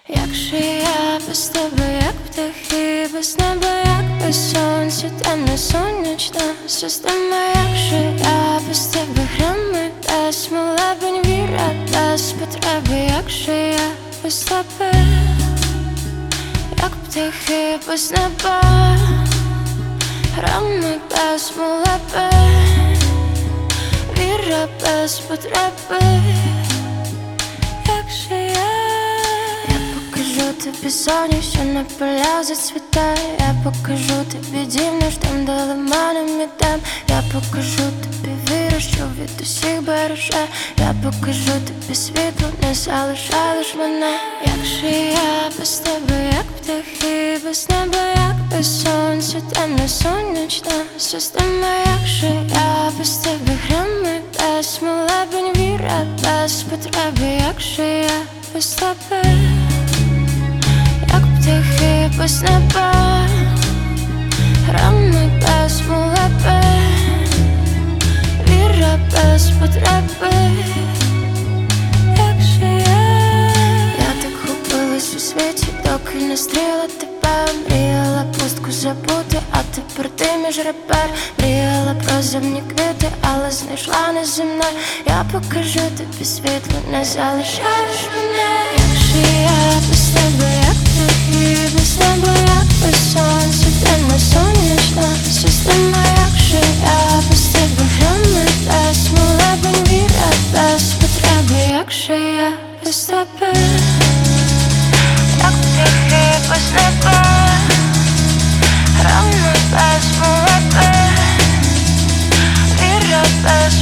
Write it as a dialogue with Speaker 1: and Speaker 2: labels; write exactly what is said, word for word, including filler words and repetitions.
Speaker 1: Як же я без тебе, як птахи без неба, як без сонця, темна сонячна система. Як же я без тебе, грами без молебень, віра без потреби. Як же я без тебе, як птахи без неба, грами без молебень, віра без потреби. Як же я покажу тобі соню, що на поля зацвітає. Я покажу тобі дім наш, там, де лиманом ідем. Я покажу тобі віру, що від усіх береже. Я покажу тобі світло, не залишаєш мене. Як же я без тебе, як птахи без неба, як без сонця, темна сонячна система. Як же я без тебе, грами без молебень, віра без потреби. Як же я без тебе, як птахи без неба, грами без молебень, віра без потреби. Як же я Я так губилась у світі, доки не стріла тебе. Мріяла пустку забути, а тепер ти між ребер. Мріяла про земні квіти, але знайшла неземне. Я покажу тобі світло, не залишаєш мене. Як же я без тебе, як птахи без неба, як без сонця, темна сонячна система. Як же я без тебе, грами без молебень, віра без потреби. Як же я без тебе, як птахи без неба, грами без молебень, віра без